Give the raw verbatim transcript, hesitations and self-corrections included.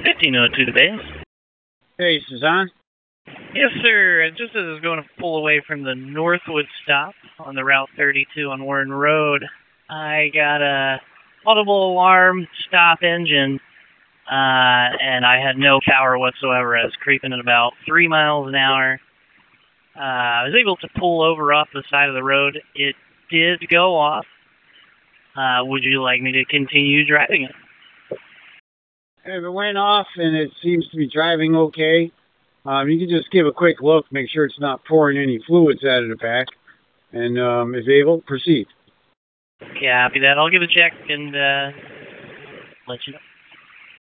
fifteen oh two to base. Hey, Suzanne? Yes, sir. Just as I was going to pull away from the Northwood stop on the Route thirty-two on Warren Road, I got a audible alarm stop engine, uh, and I had no power whatsoever. I was creeping at about three miles an hour. Uh, I was able to pull over off the side of the road. It did go off. Uh, would you like me to continue driving it? If it went off and it seems to be driving okay, um, you can just give a quick look, make sure it's not pouring any fluids out of the back, and um, if able, proceed. Copy that. I'll give a check and uh, let you know.